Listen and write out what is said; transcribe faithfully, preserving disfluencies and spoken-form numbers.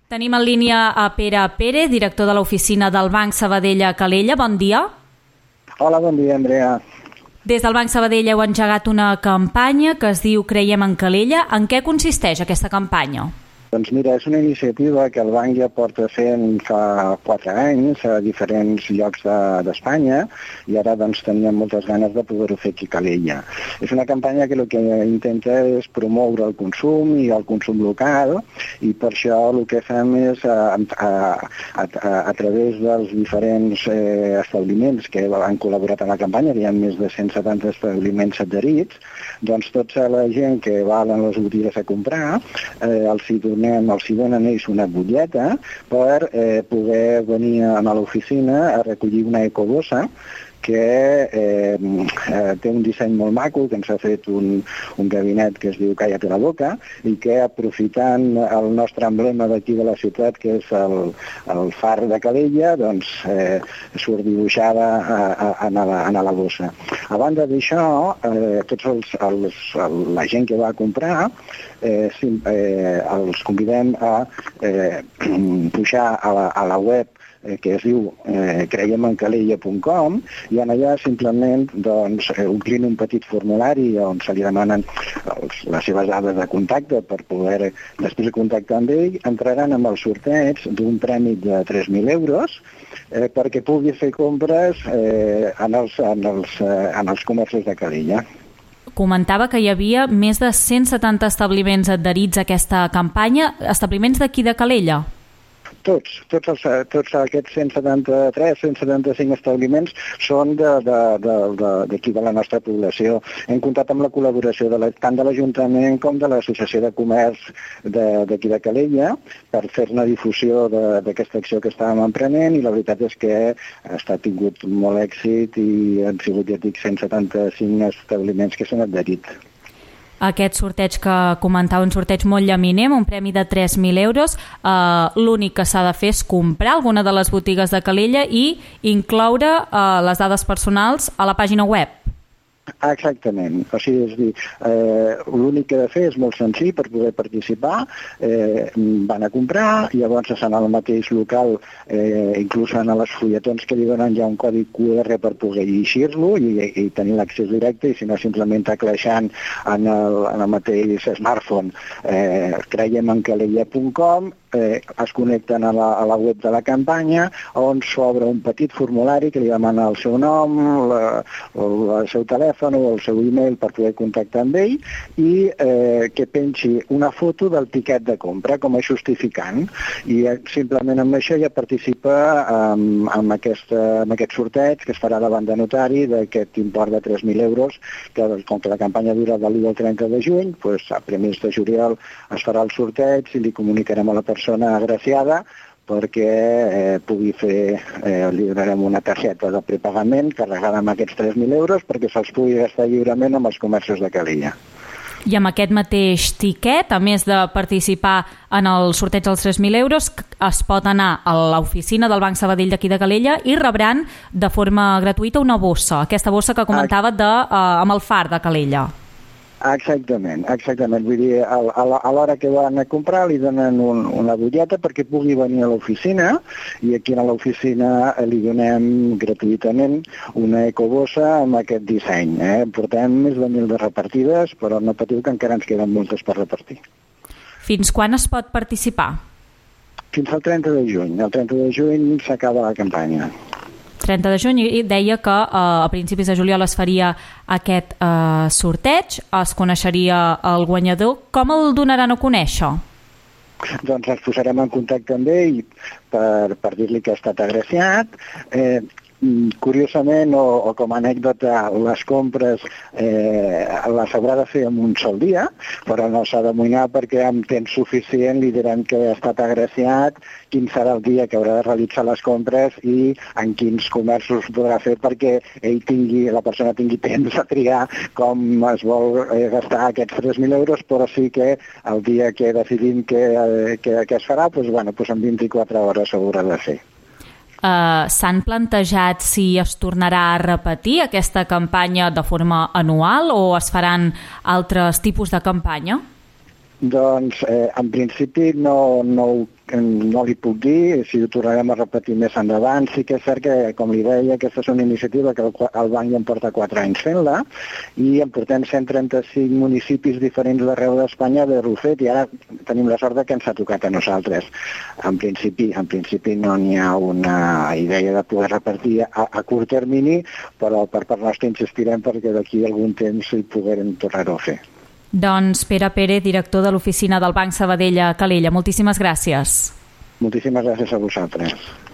Tenim en línia a Pere Pérez, director de l'oficina del Banc Sabadell a Calella. Bon dia. Hola, bon dia, Andrea. Des del Banc Sabadell heu engegat una campanya que es diu Creiem en Calella. En què consisteix aquesta campanya? Doncs mira, és una iniciativa que el banc ja porta fent fa quatre anys a diferents llocs d'Espanya de, i ara doncs teníem moltes ganes de poder-ho fer aquí a Calella. És una campanya que el que intenta és promoure el consum i el consum local i per això el que fem és a, a, a, a, a través dels diferents eh, establiments que han col·laborat en la campanya, que hi ha més de cent setanta establiments adherits, doncs tota la gent que va a les botigues a comprar eh, els hi donem, els hi donen ells una butlleta per eh, poder venir a l'oficina a recollir una ecobossa que eh, eh, té un disseny molt maco, que ens ha fet un, un gabinet que es diu Cállate la boca i que aprofitant el nostre emblema d'aquí de la ciutat, que és el, el far de Calella, doncs eh, surt dibuixada a, a, a, la, a la bossa. A banda d'això, eh, tots els, els, el, la gent que va a comprar eh, sim, eh, els convidem a eh, pujar a la, a la web que es diu eh, creiem en calella punt com i en allà simplement doncs, eh, omplint un petit formulari on se li demanen els, les seves dades de contacte per poder després contactar amb ell, entraran amb el sorteig d'un premi de tres mil euros eh, perquè pugui fer compres eh, en, els, en, els, eh, en els comerços de Calella. Comentava que hi havia més de cent setanta establiments adherits a aquesta campanya, establiments d'aquí de Calella. Tots, tots, els, tots aquests cent setanta-tres, cent setanta-cinc establiments són d'aquí de, de, de, de la nostra població. Hem comptat amb la col·laboració de la, tant de l'Ajuntament com de l'Associació de Comerç d'aquí de, de Calella per fer una difusió d'aquesta acció que estàvem emprenent i la veritat és que ha estat tingut molt èxit i han sigut, ja dic, cent setanta-cinc establiments que s'han adherit. Aquest sorteig que comentava, un sorteig molt llaminer, un premi de tres mil euros, eh, l'únic que s'ha de fer és comprar alguna de les botigues de Calella i incloure eh, les dades personals a la pàgina web. Exactament. O sigui, és dir, eh, l'únic que he de fer és molt senzill per poder participar. Eh, van a comprar, llavors estan al mateix local, eh, inclús en els fulletons que li donen ja un codi Q R per poder llegir-lo i, i tenir l'accés directe, i si no simplement tecleixant en el, en el mateix smartphone eh, creiem en calella punt com, eh, es connecten a la, a la web de la campanya on s'obre un petit formulari que li demana el seu nom, la, el seu telèfon o el seu e-mail per poder contactar amb ell i eh, que pengi una foto del tiquet de compra com a justificant i eh, simplement amb això ja participa amb, amb, aquesta, amb aquest sorteig que es farà davant de notari d'aquest import de tres mil euros que com que la campanya dura de l'u al trenta de juny, doncs a primers de juliol es farà el sorteig i li comunicarem a la persona agraciada perquè eh, pugui fer, eh, li donarem una targeta de prepagament carregada amb aquests tres mil euros perquè se'ls pugui gastar lliurement amb els comerços de Calella. I amb aquest mateix tiquet, a més de participar en el sorteig dels tres mil euros, es pot anar a l'oficina del Banc Sabadell d'aquí de Calella i rebran de forma gratuïta una bossa, aquesta bossa que comentava de, eh, amb el far de Calella. Exactament, exactament. Vull dir, a l'hora que van a comprar li donen un, una butlleta perquè pugui venir a l'oficina i aquí a l'oficina li donem gratuïtament una ecobossa amb aquest disseny. Eh? Portem més de mil de repartides, però no patiu que encara ens queden moltes per repartir. Fins quan es pot participar? Fins al trenta de juny. El trenta de juny s'acaba la campanya. trenta de juny i deia que eh, a principis de juliol es faria aquest eh, sorteig, es coneixeria el guanyador. Com el donaran a conèixer? Doncs ens posarem en contacte amb ell per, per dir-li que ha estat agraciat. Eh, curiosament o, o com a anècdota, les compres eh, les haurà de fer en un sol dia, però no s'ha d'amoïnar perquè amb temps suficient li direm que ha estat agraciat, quin serà el dia que haurà de realitzar les compres i en quins comerços podrà fer perquè ell tingui, la persona tingui temps a triar com es vol eh, gastar aquests tres mil euros, però sí que el dia que decidim que, eh, que, que es farà, doncs, bueno, doncs en vint-i-quatre hores s'haurà de fer. Uh, s'han plantejat si es tornarà a repetir aquesta campanya de forma anual o es faran altres tipus de campanya? Doncs, eh, en principi no, no, no li puc dir, si ho tornarem a repetir més endavant. Sí que és cert que, com li deia, aquesta és una iniciativa que el, el banc ja em porta quatre anys fent-la i em portem cent trenta-cinc municipis diferents d'arreu d'Espanya d'haver-ho fet i ara tenim la sort que ens ha tocat a nosaltres. En principi, en principi no n'hi ha una idea de poder repartir a, a curt termini, però per part nostra insistirem perquè d'aquí algun temps hi puguem tornar-ho a fer. Doncs Pere Pérez, director de l'oficina del Banc Sabadell a Calella, moltíssimes gràcies. Moltíssimes gràcies a vosaltres.